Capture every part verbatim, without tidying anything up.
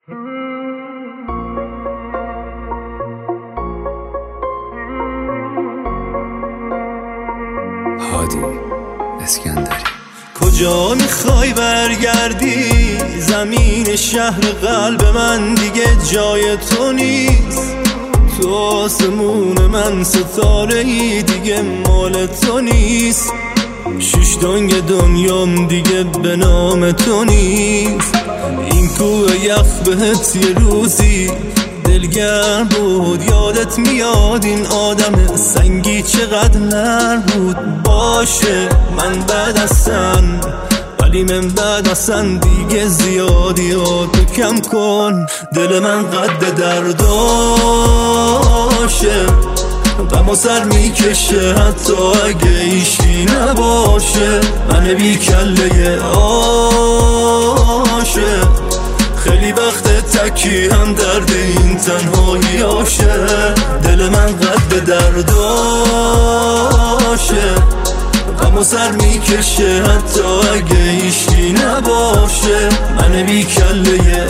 هادی اسکندری. کجا میخوای برگردی؟ زمین شهر قلب من دیگه جای تو نیست. تو آسمون من ستاره‌ای دیگه مال تو نیست. شش دنگ دنیام دیگه به نام تو نیست. این کوه یخ بهت یه روزی دلگرم بود، یادت میاد این آدم سنگی چقدر نرم بود. باشه من بد هستم ولی من بد هستم دیگه، زیادی تو کم کن. دل من قد درداشه غم و سر میکشه حتی اگه ایشی نباشه. من بی کله عاشق خیلی وقت تکی هم درد این تنهایی آشه. دل من قد درداشه غم و سر میکشه حتی اگه ایشی نباشه. من بی کله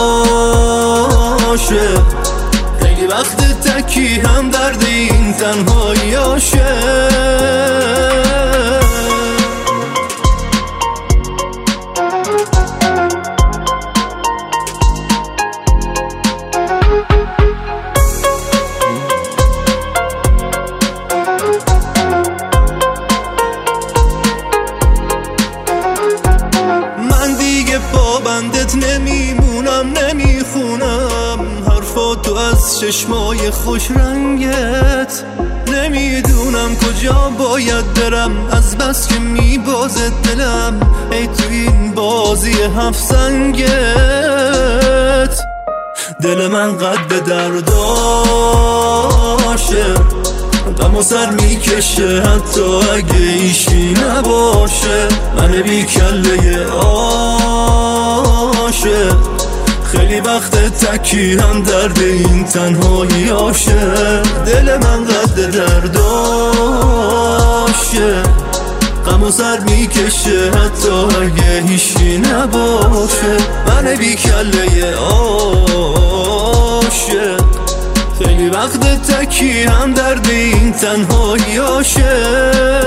عاشق خیلی وقت تکی هم درد این تنهایی آشه. بندت نمیمونم نمیخونم حرفاتو از چشمای خوش رنگت. نمیدونم کجا باید برم از بس که میبازه دلم ای تو این بازی هفت سنگت. دل من قد درداشه غم و سر میکشه حتی اگه ایشی نباشه. من بی کله عاشق خیلی وقت تکی هم درد این تنهایی آشه. دل من قد درداشه غم و سر میکشه حتی اگه ایشی نباشه. من بی کله عاشق خیلی وقت تکی هم درد این تنهایی آشه.